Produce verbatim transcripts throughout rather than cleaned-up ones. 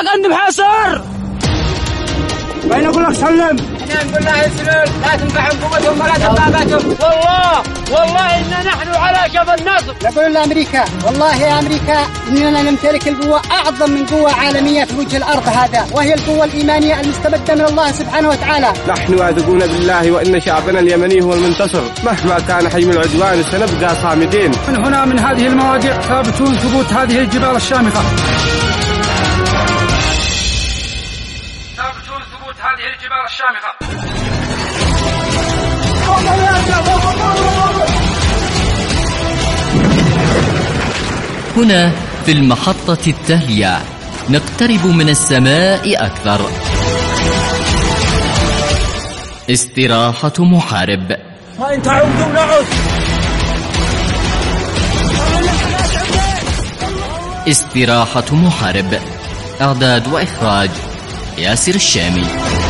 عندي محاصر. وين اقول لك سلم؟ احنا نقول له يسلم، لا تنفعهم قوتهم ولا دباباتهم. والله والله إن نحن على جبل النصر. نقول لأمريكا والله يا أمريكا إننا نمتلك القوة أعظم من قوة عالمية في وجه الأرض هذا، وهي القوة الإيمانية المستمدة من الله سبحانه وتعالى. نحن واثقون بالله وإن شعبنا اليمني هو المنتصر، مهما كان حجم العدوان سنبقى صامدين. من هنا من هذه المواضيع ثابتون ثبوت هذه الجبال الشامخة. ثابتون ثبوت هذه الجبال الشامخة. هنا في المحطة التالية نقترب من السماء أكثر. استراحة محارب. وإن تعودوا نعود. استراحة محارب. إعداد وإخراج ياسر الشامي.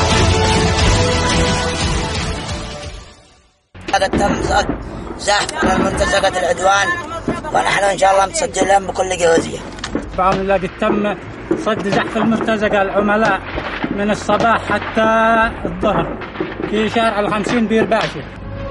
هذا تم زحف على المرتزقة العدوان، ونحن إن شاء الله متصدين لهم بكل جهوزية. بعون الله قد تم صد زحف المرتزقة العملاء من الصباح حتى الظهر في شارع الخمسين بير باشا.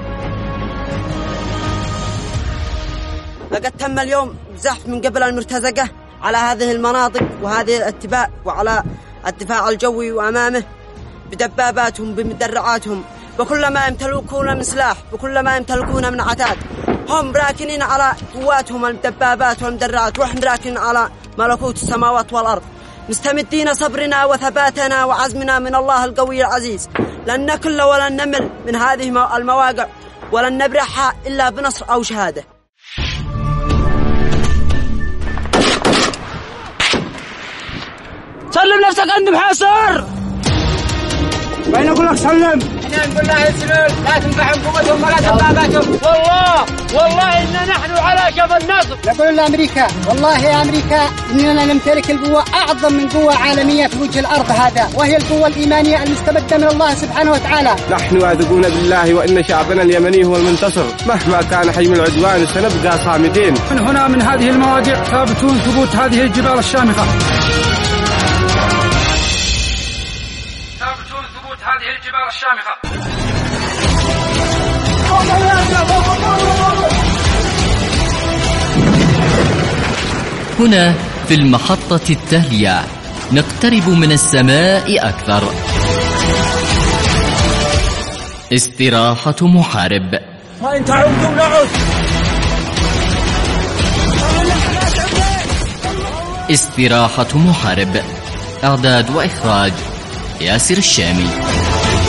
لقد تم اليوم زحف من قبل المرتزقة على هذه المناطق وهذه الاتباع وعلى الدفاع الجوي وأمامه بدباباتهم بمدرعاتهم وكل ما يمتلكون من سلاح وكل ما يمتلكون من عتاد. هم راكنين على قواتهم الدبابات والمدرعات، وإحنا راكنين على ملكوت السماوات والأرض، مستمدين صبرنا وثباتنا وعزمنا من الله القوي العزيز. لن نكل ولن نمل من هذه المواقع ولن نبرحها إلا بنصر أو شهادة. سلم نفسك عندي محاصر. وين اقول لك سلم؟ احنا نقول له يسلم، لا تنفعهم قوتهم ولا دباباتهم. والله والله إن نحن على جبل النصر. نقول لأمريكا والله يا أمريكا إننا نمتلك القوة أعظم من قوة عالمية في وجه الأرض هذا، وهي القوة الإيمانية المستمدة من الله سبحانه وتعالى. نحن واثقون بالله وإن شعبنا اليمني هو المنتصر، مهما كان حجم العدوان سنبقى صامدين. من هنا من هذه المواضيع ثابتون ثبوت هذه الجبال الشامخة. ثابتون ثبوت هذه الجبال الشامخة. هنا في المحطة التالية نقترب من السماء أكثر. استراحة محارب. وإن تعودوا نعود. استراحة محارب. إعداد وإخراج ياسر الشامي.